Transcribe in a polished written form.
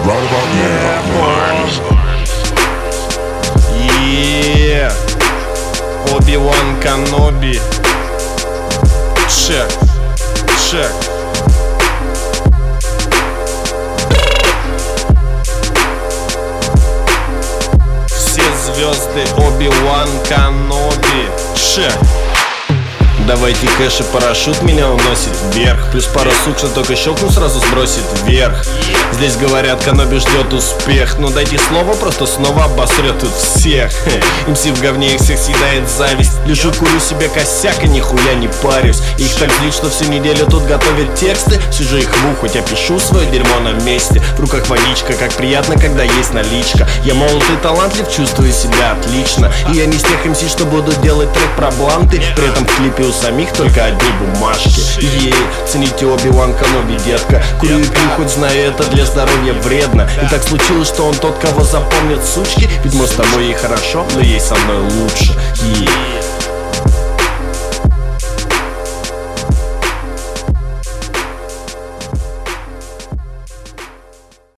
Yeah, Obi-Wan Kenobi. Check, check. Все звезды Obi-Wan Kenobi. Check. Давайте кэш и парашют меня уносит вверх. Плюс пару сук, что только щелкну, сразу сбросит вверх. Здесь говорят, Kenobi ждет успех. Но дайте слово, просто снова обосрет тут всех. МС в говне, их всех съедает зависть. Лежу, курю себе косяк и нихуя не парюсь. Их так злит, что всю неделю тут готовят тексты. Сижу их в ухо, я пишу свое дерьмо на месте. В руках водичка, как приятно, когда есть наличка. Я молод и талантлив, чувствую себя отлично. И я не с тех МС, что буду делать трек про бланты. При этом в клипе у самих только одни бумажки. Цените Obi-Wan Kenobi, детка. Курю и пью, хоть знаю, это для здоровья вредно. И так случилось, что он тот, кого запомнят сучки. Ведь мы с тобой ей хорошо, но ей со мной лучше.